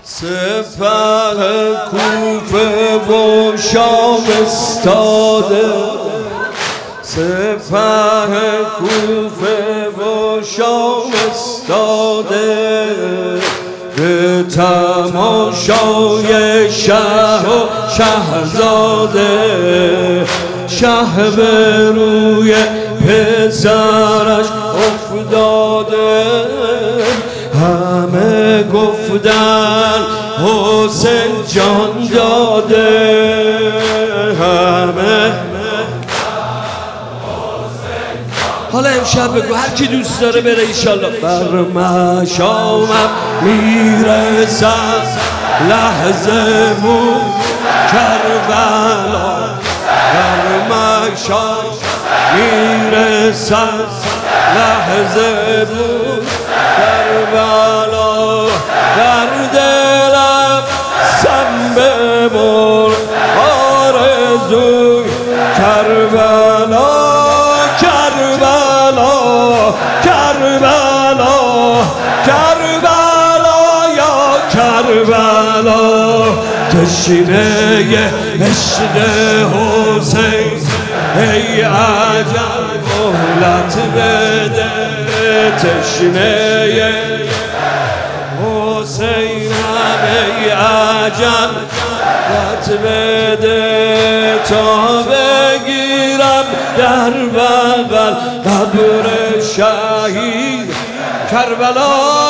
سپه کوفه و شام استاده، سپه کوفه و شام استاده، به تماشای شه و شهزاده. شه به روی پسرش افتاده، همه گفتن حسین جان داده، همه. حالا امشب بگو هر کی دوست داره بره ایشالله. بر مشامم میرسد لحظه مو کربلا، بر مشام میرسد لحظه مو کربلا، در دلم سم بمر آرزوی کربلا، کربلا کربلا کربلا یا کربلا. تشنه عشق حسین ای عجب مهلت بده، تشنه حسینم ای عجب مهلت بده، تا بگیرم در بغل قبر شهید کربلا.